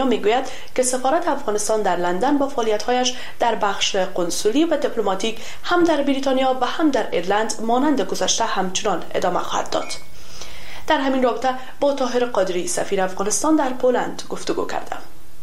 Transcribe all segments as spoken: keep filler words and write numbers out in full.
میگوید که سفارت افغانستان در لندن با فعالیت‌هایش در بخش قنسولی و دیپلماتیک هم در بریتانیا و هم در ایرلند مانند گذشته همچنان ادامه خواهد داد. در همین رابطه با طاهر قادری سفیر افغانستان در پولند گفتگو کردم.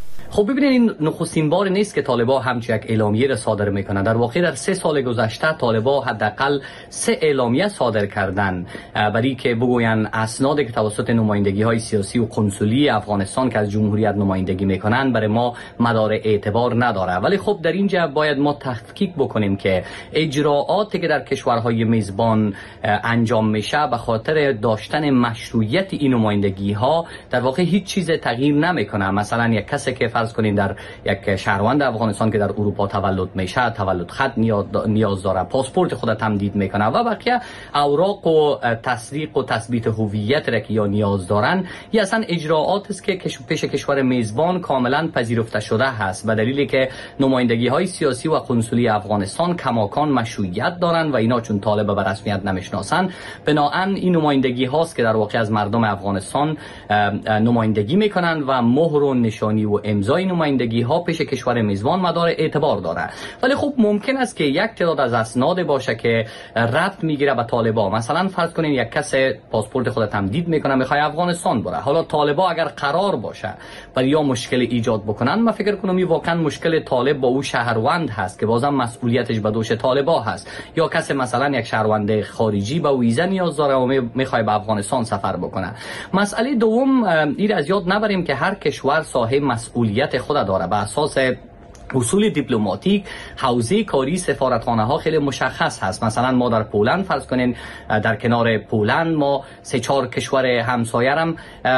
خب ببینید، این نخستین بار نیست که طالبان همچین یک اعلامیه را صادر میکنند. در واقع در سه سال گذشته طالبان حداقل سه اعلامیه صادر کردن برای که بگویند اسنادی که توسط نمایندگی های سیاسی و قنسولی افغانستان که از جمهوریت نمایندگی میکنند برای ما مدار اعتبار نداره. ولی خب در اینجا باید ما تحقیق بکنیم که اجراءاتی که در کشورهای میزبان انجام میشه به خاطر داشتن مشروعیت این نمایندگی ها در واقع هیچ چیز تغییر نمیکنه. مثلا یک کسی که فرض کنین در یک شهروند افغانستان که در اروپا تولد میشه تولد خط نیاز داره، پاسپورت خود تمدید میکنه و بقیه اوراق و تصدیق و تثبیت هویت را که یا نیاز دارن، یا اصلا اجراعات است که پیش کشور میزبان کاملا پذیرفته شده هست به دلیلی که نمایندگی های سیاسی و قنسولی افغانستان کماکان مشروعیت دارن و اینا چون طالب به رسمیت نمیشناسن، بنابراین این نمایندگی هاست که در واقع از مردم افغانستان نمایندگی میکنن و مهر و نشانی و امضای نمایندگی ها پیش کشور میزبان مدار اعتبار داره. ولی خب ممکن است که یک تعداد از اسناد باشه که ربط میگیره به طالبان. مثلا فرض کنین یک کس پاسپورت خود تمدید میکنه میخواد افغانستان بره. حالا طالبان اگر قرار باشه برای یا مشکل ایجاد بکنن، من فکر کنم این واقعا مشکل طالب با او شهروند هست که بازم مسئولیتش به دوش طالبان هست، یا کسی مثلا یک شهروند خارجی به ویزا نیاز داره و میخواد به افغانستان سفر بکنه. مسئله دوم این از یاد نبریم که هر کشور صاحب مسئولیت خود داره. به اساس اصول دیپلماتیک حوزه کاری سفارتخانه ها خیلی مشخص هست. مثلا ما در پولند فرض کنین در کنار پولند ما سه چهار کشور همسایه هم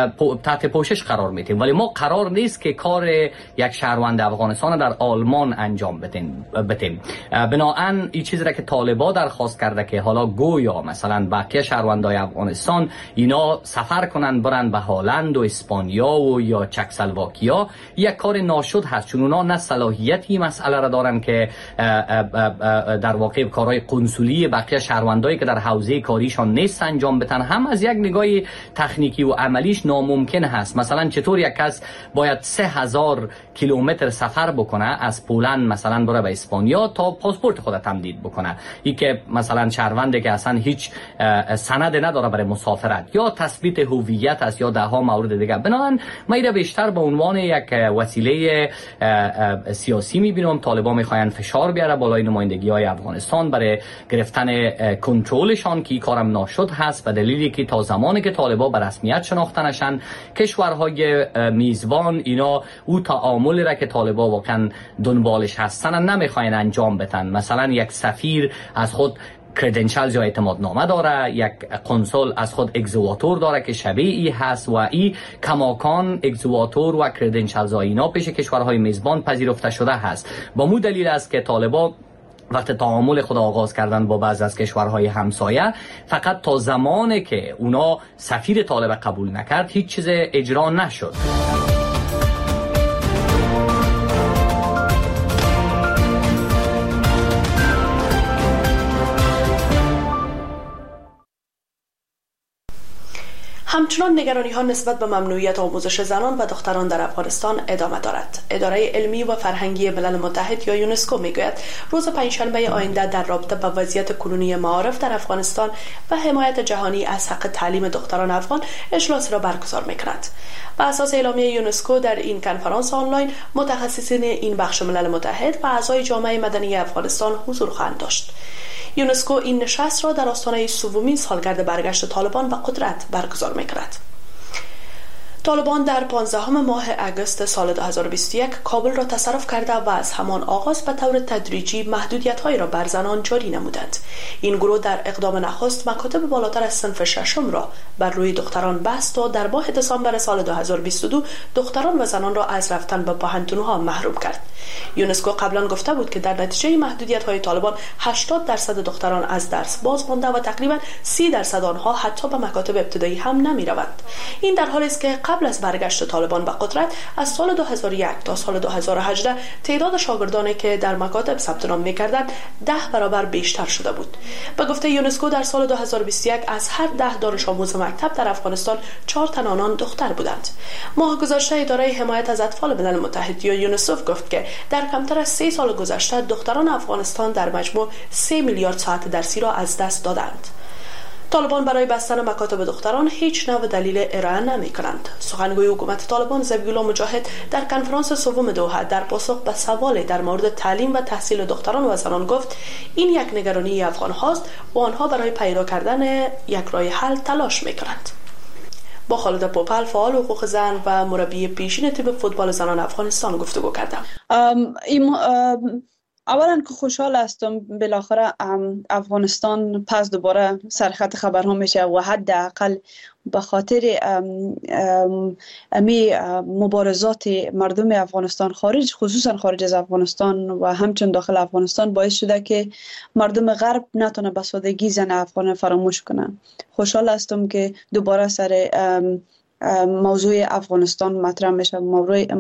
تحت پوشش قرار میدیم، ولی ما قرار نیست که کار یک شهروند افغانستان در آلمان انجام بدیم. بنابراین این چیزی را که طالبان درخواست کرده که حالا گویا مثلا بقیه شهروندای افغانستان اینا سفر کنن برن به هلند و اسپانیا و یا چکسلواکیا، یک کار ناشد هست، چون اونا نه صلاحیت این مسئله را دارن که در واقع کارهای قنسولی بقیه شهروندایی که در حوزه کاریشان نیست انجام بدن. هم از یک نگاه تکنیکی و عملیش ناممکن هست. مثلا چطور یک کس باید سه هزار کیلومتر سفر بکنه از پولند مثلا بره به اسپانیا تا پاسپورت خود تمدید بکنه؟ این که مثلا شهرونده که اصلا هیچ سند نداره برای مسافرت، یا تثبیت هویت است، یا ده ها مورد دیگه. بنابراین ما اینا بیشتر به عنوان یک وسیله سیاسی میبینم. طالبان میخواین فشار بیاره بالای نمایندگی های افغانستان برای گرفتن کنترلشان که این کارم ناشد هست، به دلیلی که تا زمانی که طالبان به رسمیت شناخته نشن کشورهای میزبان اینا او تعاملی را که طالبان واقعا دنبالش هستن نمیخواین انجام بدن. مثلا یک سفیر از خود کردنشال یا اعتماد نامه داره، یک قنسول از خود اگزواتور داره که شبیه ای هست و ای کماکان اگزواتور و کردنشال اینا پیش کشورهای میزبان پذیرفته شده هست. با مو دلیل است که طالبان وقت تعامل خود آغاز کردن با بعض از کشورهای همسایه فقط تا زمانی که اونا سفیر طالب قبول نکرد هیچ چیز اجرا نشد. همچنان نگرانی ها نسبت به ممنوعیت آموزش زنان و دختران در افغانستان ادامه دارد. اداره علمی و فرهنگی ملل متحد یا یونسکو میگوید روز پنجشنبه آینده در رابطه با وضعیت کنونی معارف در افغانستان و حمایت جهانی از حق تعلیم دختران افغان اجلاس را برگزار میکند. بر اساس اعلامیه یونسکو در این کنفرانس آنلاین متخصصین این بخش ملل متحد و اعضای جامعه مدنی افغانستان حضور خواهند داشت. یونسکو این نشست را در آستانه سومین سالگرد برگشت طالبان به قدرت برگزار می‌کند. طالبان در پانزدهم ماه اگست سال دو هزار و بیست و یک کابل را تصرف کرده و از همان آغاز به طور تدریجی محدودیت‌هایی را بر زنان جاری نمودند. این گروه در اقدام نخست مکاتب بالاتر از صنف ششم را بر روی دختران بست و در ماه دسامبر سال دو هزار و بیست و دو دختران و زنان را از رفتن به پوهنتون‌ها محروم کرد. یونسکو قبلا گفته بود که در نتیجه محدودیت‌های طالبان هشتاد درصد دختران از درس باز مانده و تقریبا سی درصد آنها حتی به مکاتب ابتدایی هم نمی‌روند. این در حالی است که قبل از برگشت طالبان به قدرت از سال دو هزار و یک تا سال دو هزار و هجده تعداد شاگردانی که در مکاتب ثبت نام می‌کردند ده برابر بیشتر شده بود. به گفته یونسکو در سال دو هزار و بیست و یک از هر ده دانش آموز مکتب در افغانستان چهار تن آنان دختر بودند. ماه گذشته اداره حمایت از اطفال ملل متحد یا یونیسف گفت که در کمتر از سه سال گذشته دختران افغانستان در مجموع سه میلیارد ساعت درسی را از دست دادند. طالبان برای بستن مکاتب دختران هیچ نوع دلیل ارائه نمی کنند. سخنگوی حکومت طالبان ذبیحالله مجاهد در کنفرانس سوم دوحه در پاسخ به سوال در مورد تعلیم و تحصیل دختران و زنان گفت این یک نگرانی افغان هاست و آنها برای پیدا کردن یک راه حل تلاش می کنند. با خالد پوپل فعال حقوق زن و مربی پیشین تیم فوتبال زنان افغانستان گفتگو کردم. اولا که خوشحال هستم بالاخره افغانستان پس دوباره سرخط خبرها میشه و حداقل به خاطر امی مبارزات مردم افغانستان خارج، خصوصا خارج از افغانستان و همچنین داخل افغانستان، باعث شده که مردم غرب نتونه به سادگی زن افغان فراموش کنن. خوشحال هستم که دوباره سر موضوع افغانستان مطرح میشه، موضوع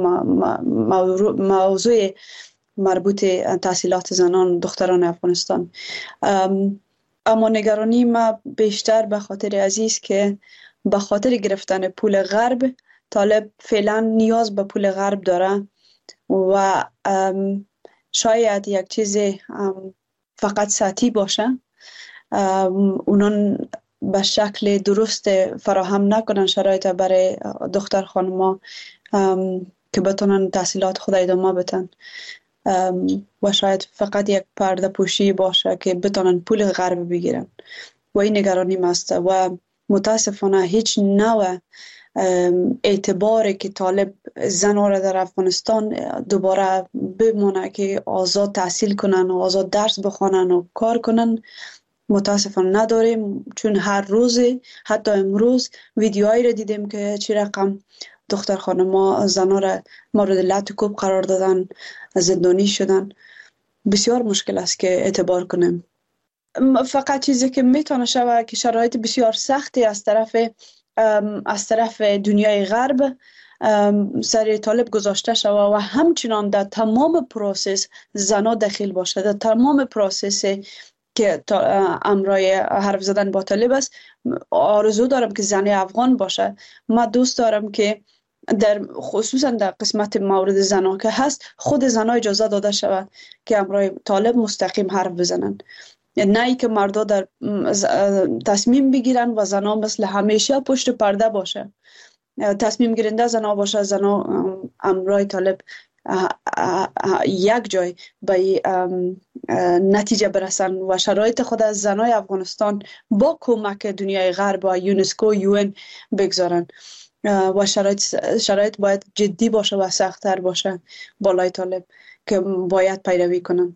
موضوع مربوط تحصیلات زنان دختران افغانستان. اما نگرانی ما بیشتر به خاطر عزیز که به خاطر گرفتن پول غرب طالب فعلا نیاز به پول غرب داره و شاید یک چیز فقط سطحی باشه، اونان به شکل درست فراهم نکنن شرایط برای دختر خانما که بتونن تحصیلات خود ادامه بدن و شاید فقط یک پرده پوشی باشه که بتونن پول غرب بگیرن و این نگرانی است. و متاسفانه هیچ نوع اعتباری که طالب زنها را در افغانستان دوباره بمونه که آزاد تحصیل کنن و آزاد درس بخوانن و کار کنن متاسفانه نداریم، چون هر روز حتی امروز ویدیوهایی را دیدیم که چی رقم دختر خانما زنها را مورد لعن و کوب قرار دادن، زندانی شدن. بسیار مشکل است که اعتبار کنیم. فقط چیزی که میتونه شود که شرایط بسیار سختی از طرف از طرف دنیای غرب سر طالب گذاشته شود و همچنان در تمام پروسس زنها دخیل باشه، در تمام پروسس که امرای حرف زدن با طالب است. آرزو دارم که زن افغان باشه. ما دوست دارم که در خصوصا در قسمت مورد زنها که هست خود زنها اجازه داده شود که امرای طالب مستقیم حرف بزنن، نه ای که مردا در تصمیم بگیرن و زنها مثل همیشه پشت پرده باشه. تصمیم گیرنده زنها باشه، زنها امرای طالب یک جای به نتیجه برسن و شرایط خود از زنای افغانستان با کمک دنیای غرب و یونسکو یو ان بگذارن و شرایط شرایط باید جدی باشه و سخت‌تر باشه بالای طالب که باید پیروی کنن.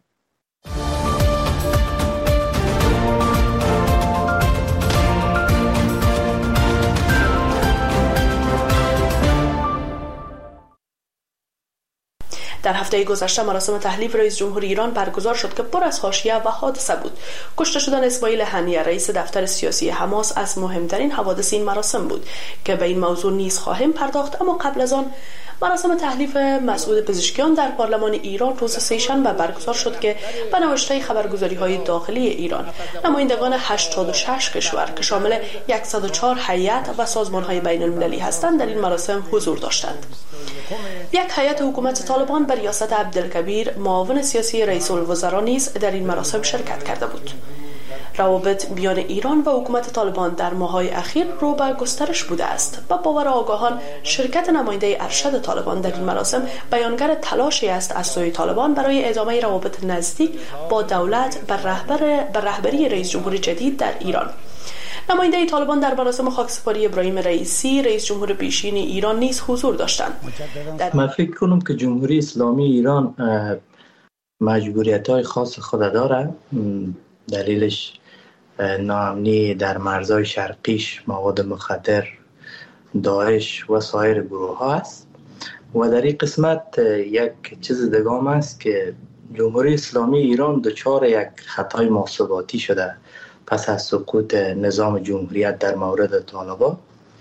در هفته گذشته مراسم تحلیف رئیس جمهور ایران برگزار شد که پر از حاشیه و حادثه بود. کشته شدن اسماعیل هنیه رئیس دفتر سیاسی حماس از مهمترین حوادث این مراسم بود که به این موضوع نیز خواهیم پرداخت. اما قبل از آن مراسم تحلیف مسعود پزشکیان در پارلمان ایران روز سه‌شنبه برگزار شد که به نوشته خبرگزاری‌های داخلی ایران نمایندگان هشتاد و شش کشور که شامل صد و چهار هیئت و سازمان‌های بین‌المللی هستند در این مراسم حضور داشتند. یک هیئت حکومت طالبان به ریاست عبدالکبیر معاون سیاسی رئیس الوزراء نیز در این مراسم شرکت کرده بود. روابط میان ایران و حکومت طالبان در ماه‌های اخیر رو به گسترش بوده است و باور آگاهان شرکت نماینده ارشد طالبان در این مراسم بیانگر تلاشی است از سوی طالبان برای ادامه روابط نزدیک با دولت بر رهبر بر رهبری رئیس جمهور جدید در ایران. نماینده طالبان در مراسم خاکسپاری ابراهیم رئیسی رئیس جمهور پیشین ایران نیز حضور داشتند. من فکر کنم که جمهوری اسلامی ایران مجبوریت‌های خاص خود داره. دلیلش ناامنی در مرزهای شرقیش، مواد مخدر، داعش و سایر گروه ها است. و در این قسمت یک چیز دیگه است که جمهوری اسلامی ایران دچار یک خطای محاسباتی شده پس از سقوط نظام جمهوریت در مورد طالبان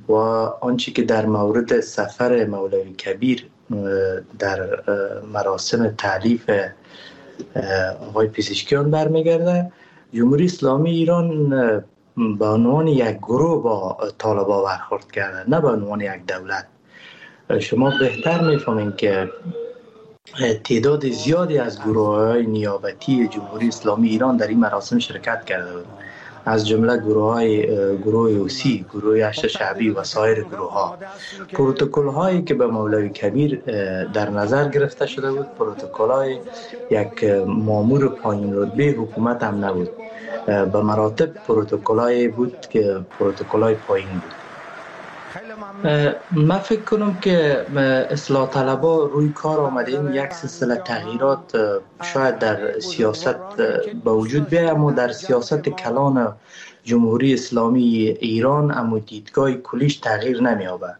و آنچه که در مورد سفر مولوی کبیر در مراسم تألیف آقای پزشکیان برمیگرده، جمهوری اسلامی ایران به عنوان یک گروه با طالبان برخورد کرده، نه به عنوان یک دولت. شما بهتر میفهمین که تعداد زیادی از گروه‌های نیابتی جمهوری اسلامی ایران در این مراسم شرکت کرده بود، از جمله گروه‌های گروه اوسی، گروه هشت شعبی و سایر گروه‌ها. پروتکل‌هایی که به مولوی کبیر در نظر گرفته شده بود، پروتکل‌های یک مامور پایین رتبه حکومت هم نبود، به مراتب پروتکل‌هایی بود که پروتکل‌های پایین بود. من فکر کنم که اصلاح طلبا روی کار آمده این یک سلسله تغییرات شاید در سیاست به وجود بیاید، اما در سیاست کلان جمهوری اسلامی ایران اما دیدگاه کلیش تغییر نمی‌یابد.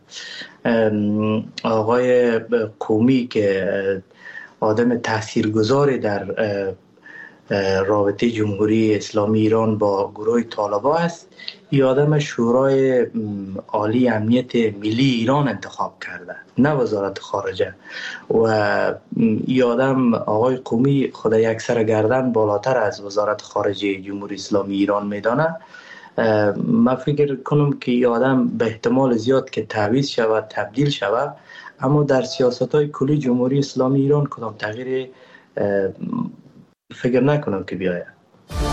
آقای قومی که آدم تاثیرگذاری در رابطه جمهوری اسلامی ایران با گروه طالبان است، این آدم شورای عالی امنیت ملی ایران انتخاب کرده، نه وزارت خارجه. و این آدم آقای قومی خود یک سر گردن بالاتر از وزارت خارجه جمهوری اسلامی ایران میدانه. من فکر کنم که این آدم به احتمال زیاد که تعویض شود، تبدیل شود، اما در سیاست های کلی جمهوری اسلامی ایران کدام تغییر فکر نکنم که بیاید.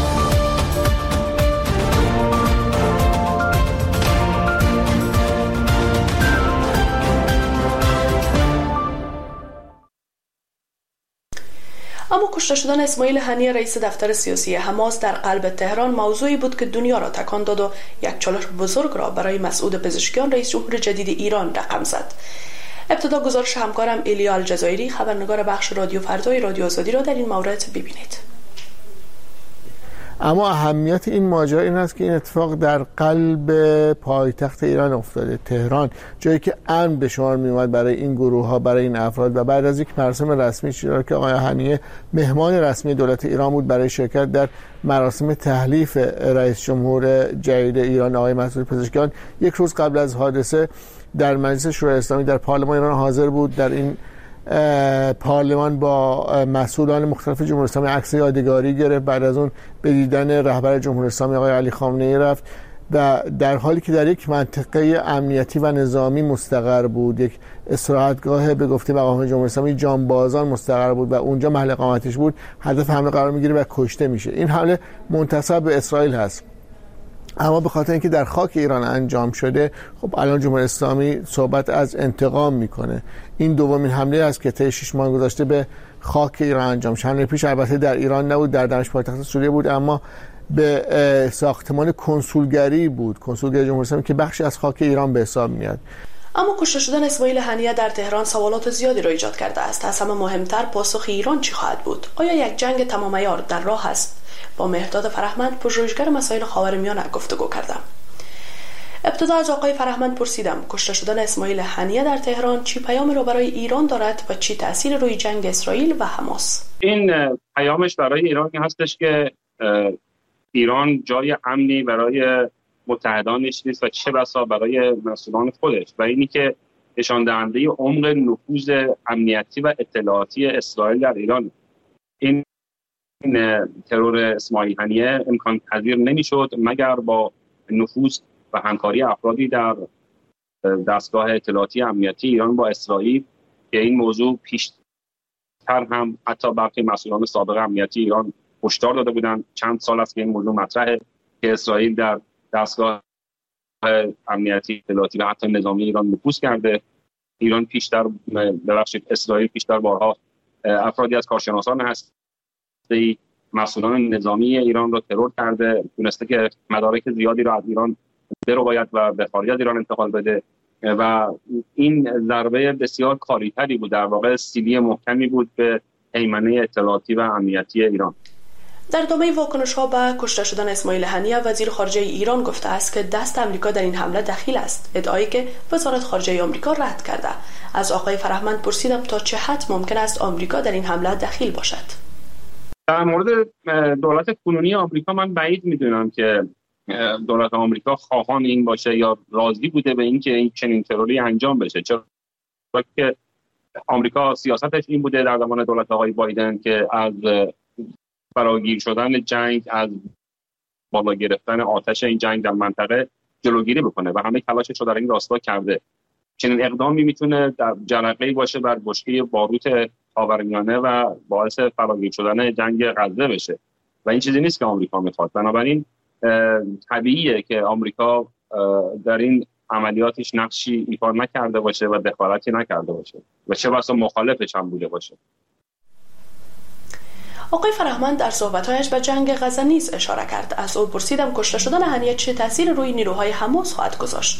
اما کشته شدن اسماعیل هنیه رئیس دفتر سیاسی حماس در قلب تهران موضوعی بود که دنیا را تکان داد و یک چالش بزرگ را برای مسعود پزشکیان رئیس جمهور جدید ایران رقم زد. ابتدا گزارش همکارم ایلیا الجزایری خبرنگار بخش رادیو فردای رادیو آزادی را در این مورد ببینید. اما اهمیت این ماجرا این است که این اتفاق در قلب پایتخت ایران افتاده، تهران، جایی که امن به شمار می اومد برای این گروه ها، برای این افراد. و بعد از یک مراسم رسمی چرا که آقای هنیه مهمان رسمی دولت ایران بود برای شرکت در مراسم تحلیف رئیس جمهور جدید ایران آقای مسعود پزشکیان، یک روز قبل از حادثه در مجلس شورای اسلامی در پارلمان ایران حاضر بود. در این پارلمان با مسئولان مختلف جمهوری اسلامی عکس یادگاری گرفت. بعد از اون به دیدن رهبر جمهوری اسلامی آقای علی خامنه‌ای رفت و در حالی که در یک منطقه امنیتی و نظامی مستقر بود، یک استراحتگاه به گفته مقام جمهوری اسلامی جانبازان مستقر بود و اونجا محل اقامتش بود، هدف حمله قرار میگیره و کشته میشه. این حمله منتسب به اسرائیل هست، اما به خاطر اینکه در خاک ایران انجام شده، خب الان جمهوری اسلامی صحبت از انتقام میکنه. این دومین حمله است که طی شش ماه گذشته به خاک ایران انجام شد. حمله پیش البته در ایران نبود، در دمشق پایتخت سوریه بود، اما به ساختمان کنسولگری بود، کنسولگری جمهوری اسلامی که بخشی از خاک ایران به حساب میاد. اما کشته شدن اسماعیل هنیه در تهران سوالات زیادی را ایجاد کرده است. از همه مهمتر پاسخ ایران چی خواهد بود؟ آیا یک جنگ تمام عیار در راه است؟ با مهرداد فرهمند، پژوهشگر مسائل خاورمیانه گفتگو کردم. ابتدا از آقای فرهمند پرسیدم کشته شدن اسماعیل هنیه در تهران چی پیامی را برای ایران دارد و چی تأثیر روی جنگ اسرائیل و حماس؟ این پیامش برای ایران هستش که ایران جای امنی برای متحدانش نیست و چه بسا برای مسئولان خودش، و اینی که نشان دهنده عمق نفوذ امنیتی و اطلاعاتی اسرائیل در ایران. این ترور اسماعیل هنیه امکان پذیر نمیشد مگر با نفوذ و همکاری افرادی در دستگاه اطلاعاتی امنیتی ایران با اسرائیل که این موضوع پیشتر هم حتی برخی مسئولان سابق امنیتی ایران هشدار داده بودند. چند سال است که این موضوع مطرحه که اسرائیل در دستگاه امنیتی اطلاعاتی و حتی نظامی ایران نفوذ کرده. ایران پیشتر ببخشید اسرائیل پیشتر بارها افرادی از کارشناسان هستی مسئولان نظامی ایران را ترور کرده، دونسته که مدارک زیادی را از ایران برو باید و به خارج از ایران انتقال بده و این ضربه بسیار کاریتری بود، در واقع سیلی محکمی بود به هیمنه اطلاعاتی و امنیتی ایران. در ادامه واکنش‌ها به کشته شدن اسماعیل هنیه، وزیر خارجه ایران گفته است که دست آمریکا در این حمله دخیل است، ادعایی که وزارت خارجه آمریکا رد کرده. از آقای فرهمند پرسیدم تا چه حد ممکن است آمریکا در این حمله دخیل باشد. در مورد دولت کنونی آمریکا من بعید میدونم که دولت آمریکا خواهان این باشه یا راضی بوده به اینکه این چنین تروری انجام بشه، چرا که آمریکا سیاستش این بوده در زمان دولت آقای بایدن که از فراگیر شدن جنگ، از بالا گرفتن آتش این جنگ در منطقه جلوگیری بکنه و همه تلاشش رو در این راستا کرده. چنین اقدامی میتونه در جرقه‌ای باشه بر بشکه باروت خاورمیانه و باعث فراگیر شدن جنگ غزه بشه و این چیزی نیست که آمریکا میخواد. بنابراین طبیعیه که آمریکا در این عملیاتش نقشی ایفا نکرده باشه و دخالتی نکرده باشه و چه بسا مخالفش هم بوده باشه. آقای فرهمند در صحبت‌هایش به جنگ غزه نیز اشاره کرد. از او پرسیدم کشته شدن هنیه چه تأثیر روی نیروهای حماس خواهد گذاشت؟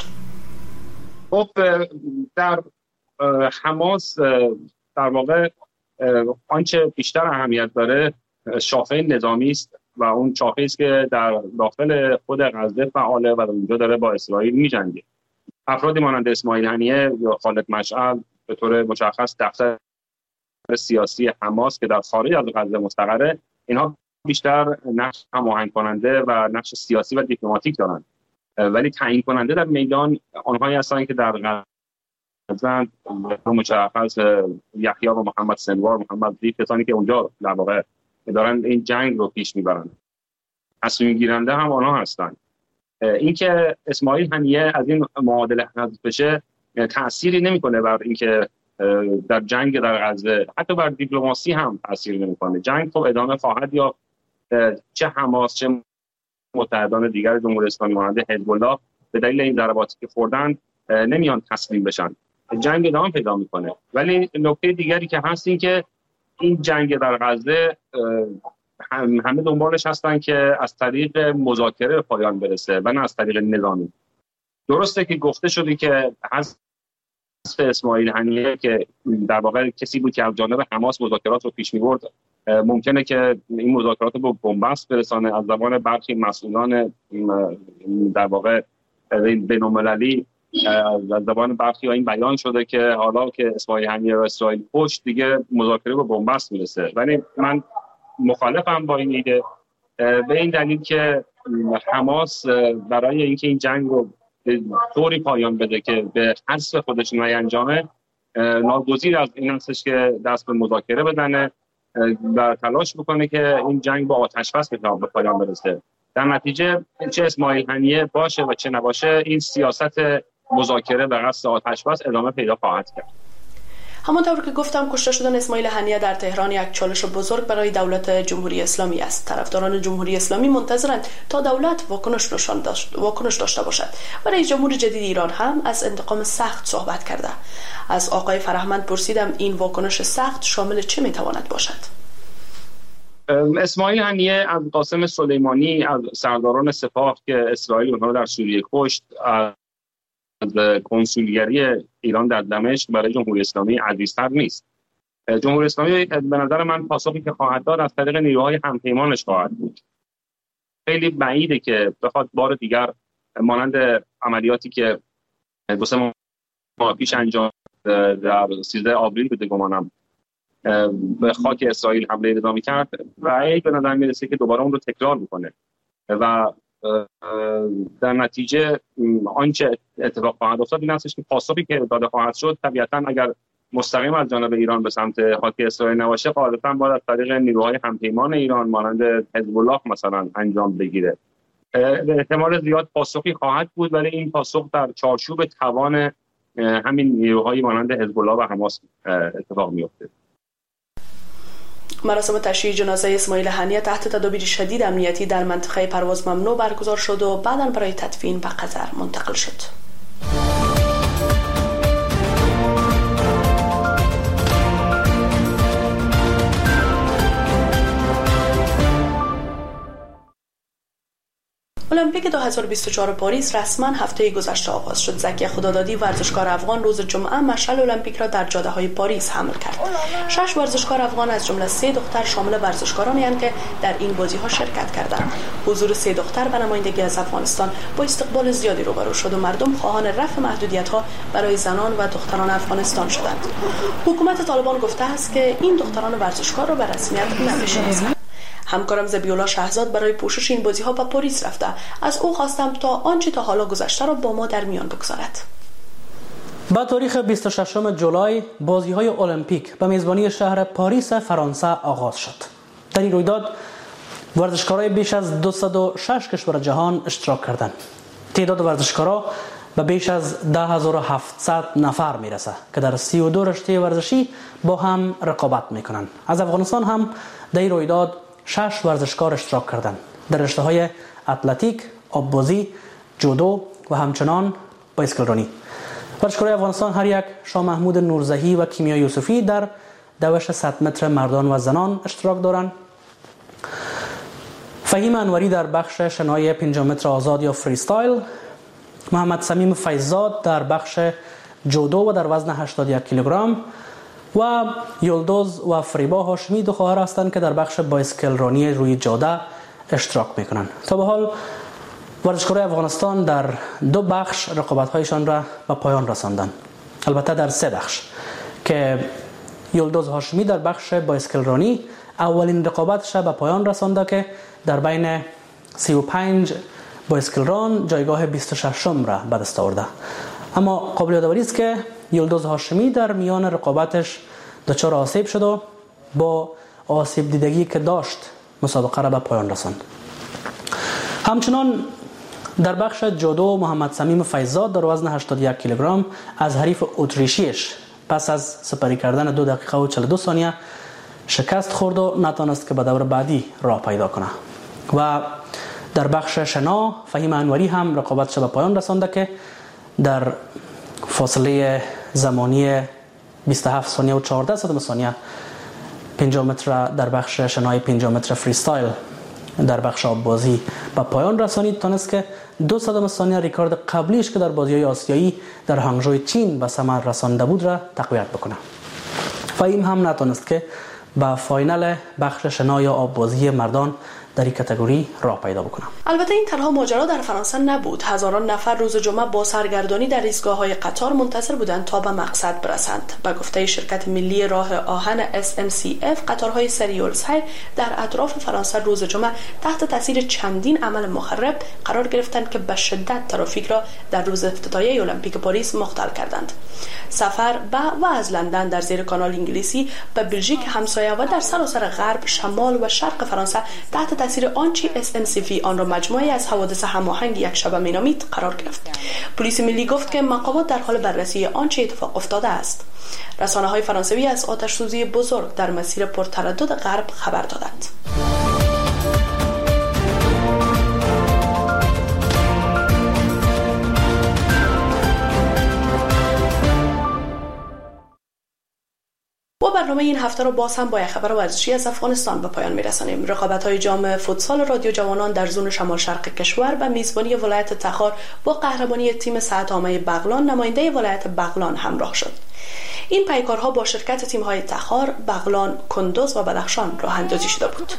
خب در حماس در واقع آنچه بیشتر اهمیت داره شاخه نظامی است و اون شاخه‌ای است که در داخل خود غزه فعاله و اونجا داره با اسرائیل می‌جنگه. افرادی مانند اسماعیل هنیه یا خالد مشعل به طور مشخص دفتر سیاسی حماس که در خارج از غزه مستقره، اینها بیشتر نقش هماهنگ کننده و نقش سیاسی و دیپلماتیک دارند، ولی تعیین کننده در میدان آنهایی هستند که در غزه مشخص یحیی و محمد سنوار، محمد ظریف، کسانی که اونجا در واقع دارن این جنگ رو پیش میبرند. تصمیم گیرنده هم آنها هستند. اینکه اسماعیل هنیه از این معادله حذف بشه تأثیری نمیکنه بر اینکه در جنگ در غزه، حتی بر دیپلماسی هم تأثیر نمیکنه. جنگ خب ادامه خواهد یا چه حماس چه متحدان دیگر جمهوری اسلامی مانند حزب الله به دلیل این ضرباتی که خوردن نمیان تسلیم بشن، جنگ ادامه پیدا میکنه. ولی نکته دیگری که هست این که این جنگ در غزه همه دنبالش هستن که از طریق مذاکره به پایان برسه و نه از طریق نظامی. درسته که گفته شده که حذف اسماعیل هنیه که در واقع کسی بود که از جانب حماس مذاکرات رو پیش می‌برد، ممکنه که این مذاکرات رو به بنبست برسانه. از زبان برخی مسئولان در واقع بین‌المللی، از زبان برخی این بیان شده که حالا که اسماعیل هنیه و اسرائیل پشت، دیگه مذاکره به بنبست میرسه. ولی من مخالفم با این ایده به این دلیل که حماس برای اینکه این جنگ رو طوری پایان بده که به حذف خودش نیانجامه، ناگزیر از این هستش که دست به مذاکره بدنه و تلاش بکنه که این جنگ با آتش بس به پایان برسه. در نتیجه چه اسماعیل هنیه باشه و چه نباشه، این سیاست مذاکره به قصد آتش بس ادامه پیدا خواهد کرد. همانطور که گفتم کشته شدن اسماعیل هنیه در تهران یک چالش بزرگ برای دولت جمهوری اسلامی است. طرفداران جمهوری اسلامی منتظرند تا دولت واکنش نشان داشت واکنش داشته باشد. و رئیس جمهور جدید ایران هم از انتقام سخت صحبت کرده. از آقای فرهمند پرسیدم این واکنش سخت شامل چه میتواند باشد؟ اسماعیل هنیه از قاسم سلیمانی، از سرداران سپاه که اسرائیل اونها در سوریه کشت، از کنسولگری ایران در دمشق برای جمهوری اسلامی عزیزتر نیست. جمهوری اسلامی به نظر من پاسخی که خواهد داد از طریق نیروهای همپیمانش خواهد بود. خیلی بعیده که بخواد بار دیگر مانند عملیاتی که دو سه ماه پیش انجام در سیزده آوریل بوده گمانم به خاک اسرائیل حمله نظامی کرد و ای به نظر میرسه که دوباره اون رو تکرار بکنه و در نتیجه آنچه اتفاق خواهد افتاد این هستش که پاسخی که داده خواهد شد طبیعتاً اگر مستقیم از جانب ایران به سمت خاک اسرائیل نباشه، غالباً باید از طریق نیروهای همپیمان ایران مانند حزب الله مثلا انجام بگیره. به احتمال زیاد پاسخی خواهد بود، ولی این پاسخ در چارچوب توان همین نیروهای مانند حزب الله و حماس اتفاق میفته. مراسم تشییع جنازه اسماعیل هنیه تحت تدابیر شدید امنیتی در منطقه پرواز ممنوع برگزار شد و بعداً برای تدفین به قطر منتقل شد. المپیک دو هزار و بیست و چهار پاریس رسما هفته گذشته آغاز شد. زکی خدادادی ورزشکار افغان روز جمعه مشعل المپیک را در جاده‌های پاریس حمل کرد. شش ورزشکار افغان از جمله سه دختر شامل ورزشکارانی هستند که در این بازی‌ها شرکت کردند. حضور سه دختر به نمایندگی از افغانستان با استقبال زیادی روبرو شد و مردم خواهان رفع محدودیت‌ها برای زنان و دختران افغانستان شدند. حکومت طالبان گفته است که این دختران ورزشکار را به رسمیت نمی‌شناسد. همکارم زبیولا شهزاد برای پوشش این بازی‌ها به پاریس رفته. از او خواستم تا آنچه تا حالا گذشته را با ما در میان بگذارد. با تاریخ بیست و ششم جولای بازی‌های المپیک به میزبانی شهر پاریس فرانسه آغاز شد. در این رویداد ورزشکارای بیش از دویست و شش کشور جهان اشتراک کردند. تعداد ورزشکارا به بیش از ده هزار و هفتصد نفر میرسه که در سی و دو رشته ورزشی با هم رقابت میکنند. از افغانستان هم در این رویداد شش ورزشکار اشتراک کردند در رشته‌های اتلتیک، آببازی، جودو و همچنان بایسکلرانی. ورزشکارای افغانستان هر یک شاه محمود نورزهی و کیمیا یوسفی در دوش صد متر مردان و زنان اشتراک دارند. فهیم انوری در بخش شنای پنجاه متر آزاد یا فریستایل، محمد سمیم فیضزاد در بخش جودو و در وزن هشتاد و یک کیلوگرم و یلدوز و فریبا هاشمی دو خواهر هستند که در بخش بایسکل روی جاده اشتراک میکنند. تا به حال ورزشکارای افغانستان در دو بخش رقابت‌هایشان را به پایان رساندند. البته در سه بخش که یلدوز هاشمی در بخش بایسکل رانی اولین رقابتش به پایان رسانده که در بین سی و پنج بایسکلران جایگاه بیست و ششم را به دست آورده. اما قابل یادآوری است که یلدوز هاشمی در میان رقابتش دچار آسیب شد و با آسیب دیدگی که داشت مسابقه را به پایان رساند. همچنان در بخش جودو محمد سمیم فیضزاد در وزن هشتاد و یک کیلوگرم از حریف اتریشیش پس از سپری کردن دو دقیقه و چهل و دو ثانیه شکست خورد و نتوانست که به دور بعدی راه پیدا کنه. و در بخش شنا فهیم انوری هم رقابتش به پایان رسانده که در فاصله زمانی بیست و هفت ثانیه و چهارده صدم ثانیه پنجاه متر در بخش شنای پنجاه متر فریستایل در بخش آببازی به پایان رسانید، تانست که دو صدم ثانیه ریکارد قبلیش که در بازی‌های آسیایی در هانگژو چین به ثمر رسانده بود را تقویت بکنه. فهیم هم نتونست که به فاینال بخش شنا یا آببازی مردان در این کاتگوری راه پیدا بکنه. البته این تنها ماجرا در فرانسه نبود. هزاران نفر روز جمعه با سرگردانی در ایستگاه‌های قطار منتظر بودند تا به مقصد برسند. به گفته شرکت ملی راه آهن اس ان سی اف، قطارهای سری السیر در اطراف فرانسه روز جمعه تحت تاثیر چندین عمل مخرب قرار گرفتند که به شدت ترافیک را در روز افتتاحیه المپیک پاریس مختل کردند. سفر به و از لندن در زیر کانال انگلیسی به بلژیک همسایه و در سراسر غرب، شمال و شرق فرانسه تحت تاثیر آنچه اس ان سی اف آن را مجموعه از حوادث هماهنگ یک شبه مینامید قرار گرفت. پلیس ملی گفت که مقامات در حال بررسی آنچه اتفاق افتاده است. رسانه‌های فرانسوی از آتش سوزی بزرگ در مسیر پرتردد غرب خبر دادند. و برنامه این هفته رو باز هم با یک خبر ورزشی از افغانستان به پایان می‌رسانیم. رقابت‌های جام فوتسال رادیو جوانان در زون شمال شرق کشور به میزبانی ولایت تخار با قهرمانی تیم سعدآمه بغلان نماینده ولایت بغلان همراه شد. این پیکارها با شرکت تیم‌های تخار، بغلان، کندوز و بدخشان راه اندازی شده بود.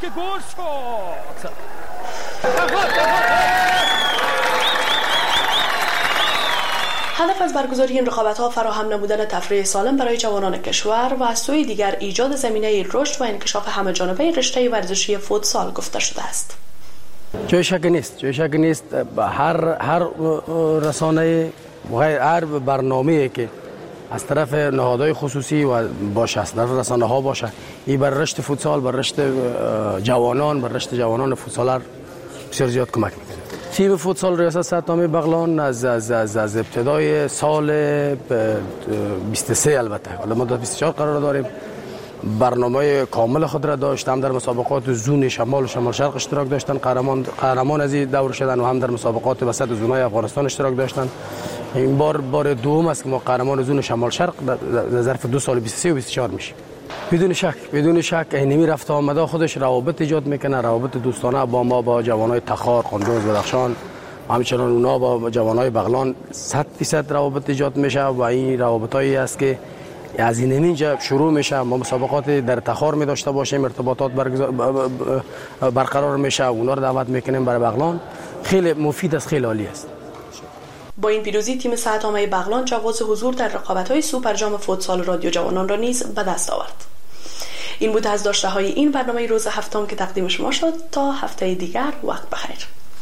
هدف از برگزاری این رقابت‌ها فراهم نمودن تفریح سالم برای جوانان کشور و از سوی دیگر ایجاد زمینه رشد و انکشاف همه‌جانبه رشته ورزشی فوتسال گفته شده است. جای شک نیست، جای شک نیست. هر هر رسانه و هر برنامه‌ای که از طرف نهادهای خصوصی و باشه، از طرف رسانه‌ها باشه، این بر رشد فوتسال، بر رشد جوانان، بر رشد جوانان فوتسالر بسیار زیاد کمک می‌کنه. تیم فوتسال ریاست سعدآمه بغلان از از از, از ابتدای سال بیست و سه البته حالا ما بیست و چهار قرار داریم برنامه کامل خود را داشت. هم در مسابقات زون شمال و شمال شرق اشتراک داشتن، قهرمان قهرمان از این دور شدن، و هم در مسابقات وسط زونای افغانستان اشتراک داشتن. این بار بار دوم است که ما قهرمان زون شمال شرق در ظرف دو سال بیست و سه و بیست و چهار میشیم. بدون شک بدون شک اینمی رفت آمده خودش روابط ایجاد میکنه، روابط دوستانه با ما، با جوانای تخار، کندوز، بدخشان، همچنان اونا با جوانای بغلان صد درصد روابط ایجاد میشه و این روابطایی است که از این اینجا شروع میشه. ما مسابقات در تخار می داشته باشیم، ارتباطات برقرار میشه، اونا رو دعوت میکنیم برای بغلان. خیلی مفید است، خیلی عالی است. با این پیروزی تیم سعدآمه بغلان جواز حضور در رقابت‌های سوپر جام فوتسال رادیو جوانان را نیز به دست آورد. این بود از داشته های این برنامه روز هفتم که تقدیم شما شد. تا هفته دیگر وقت بخیر.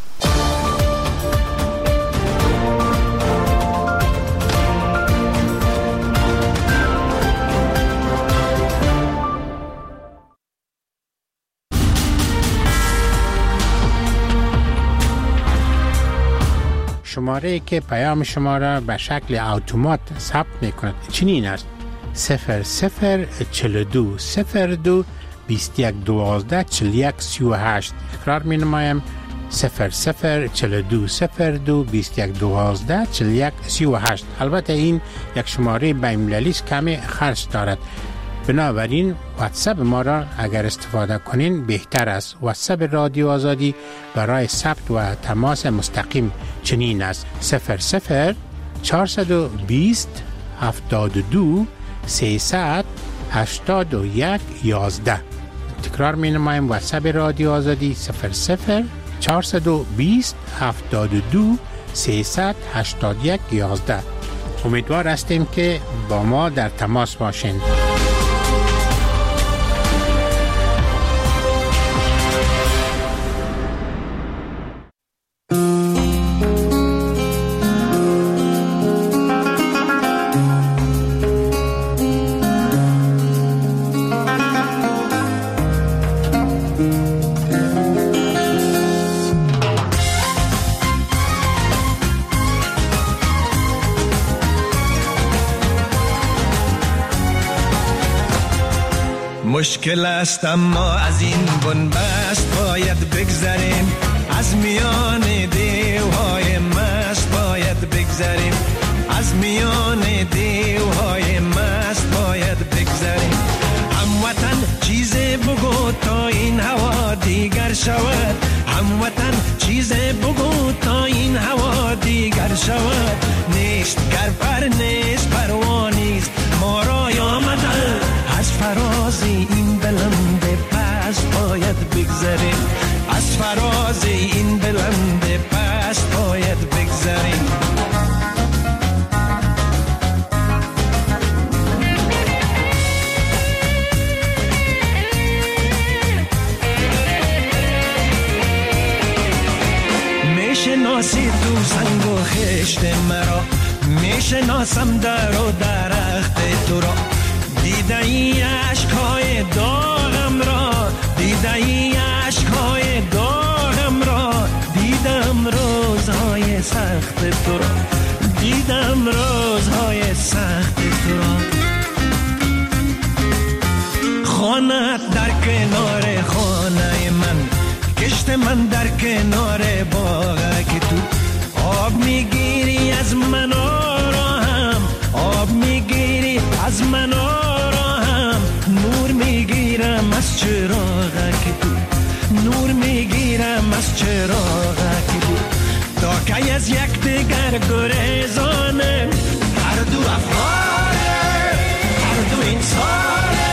شماره که پیام شما را به شکل اتومات ثبت می‌کند چنین است: صفر صفر چهل و دو صفر دو بیست و یک دوازده چهل و یک سی و هشت. تکرار می‌نمایم: صفر صفر چهل و دو صفر دو بیست و یک دوازده چهل و یک سی و هشت. البته این یک شماره بین‌المللی است، کمی خرج دارد، بنابراین واتساپ ما را اگر استفاده کنین بهتر است. واتساپ رادیو آزادی برای ثبت و تماس مستقیم چنین است: صفر صفر چهارصد و بیست هفتاد و دو سیصد هشتاد و یک یازده. تکرار می نمایم: واتساپ رادیو آزادی صفر صفر چهارصد و بیست هفتاد و دو سیصد هشتاد و یک یازده. امیدوار هستیم که با ما در تماس باشین. مشکل است اما از این بنبست باید بگذریم، از میان دیوهای مست باید بگذریم، از میان دیوهای مست باید بگذریم. هموطن چیز بگو تا این هوا دیگر شود، هموطن چیز بگو تا این هوا دیگر شود. نیست گر پر نیست پروانیست ما را آمدن، از فراز این بلند پس باید بگذریم، از فراز این بلند پس باید بگذریم. میشناسی تو سنگ و خشت مرا، میشناسم در و درخت تو را. دیده ای عشقهای داغم را، دیده ای عشقهای داغم را، دیدم روزهای سخت تو را، دیدم روزهای سخت تو را. خانت در کنار خانه من، کشت من در کنار باغ که تو آب میگیری از من آرام، آب میگیری از من آرام. نور میگیرم از چراغ که تو، نور میگیرم از چراغ که تو. تا که از یک دیگر گریزانه، هر دو افغانه، هر دو انسانه.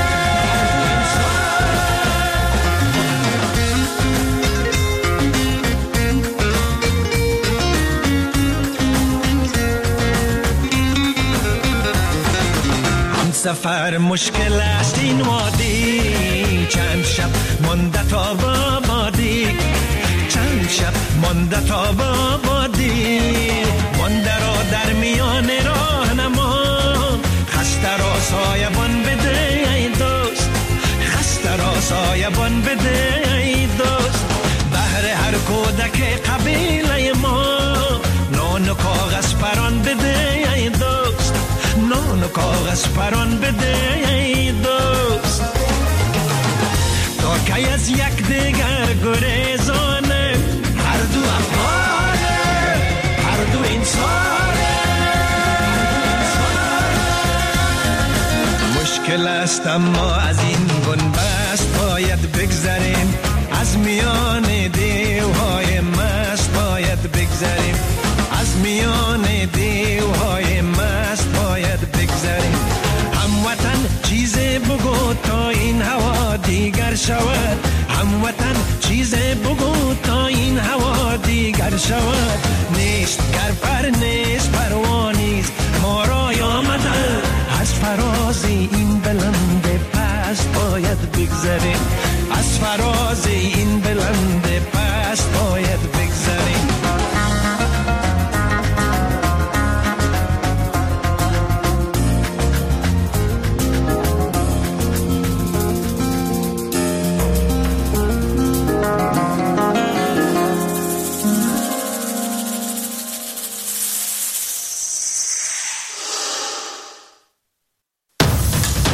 سفر مشکل است این وادی، چند شب مانده تا بابادی، چند شب مانده تا بابادی. مانده را در میان راهنما، خسته را سایبان بده ای دوست، خسته را سایبان بده ای دوست. بهر هر کودک قبیله ما، نان و کاغذ پران بده ای دوست، نان و کاغذ پران بده ای دوست. تا که از یک دیگر گریزانه، هر دو افغانه، هر دو انسانه. مشکل است اما از این بنبست باید بگذریم، از میان دیوهای مست باید بگذریم، از میان دیوهای مست باید بگذریم. هموطن چیز بگو تا این هوا دیگر شود، هموطن چیز بگو تا این هوا دیگر شود. نیست گر پر نیست پروانیست ما را آمدن، از فراز این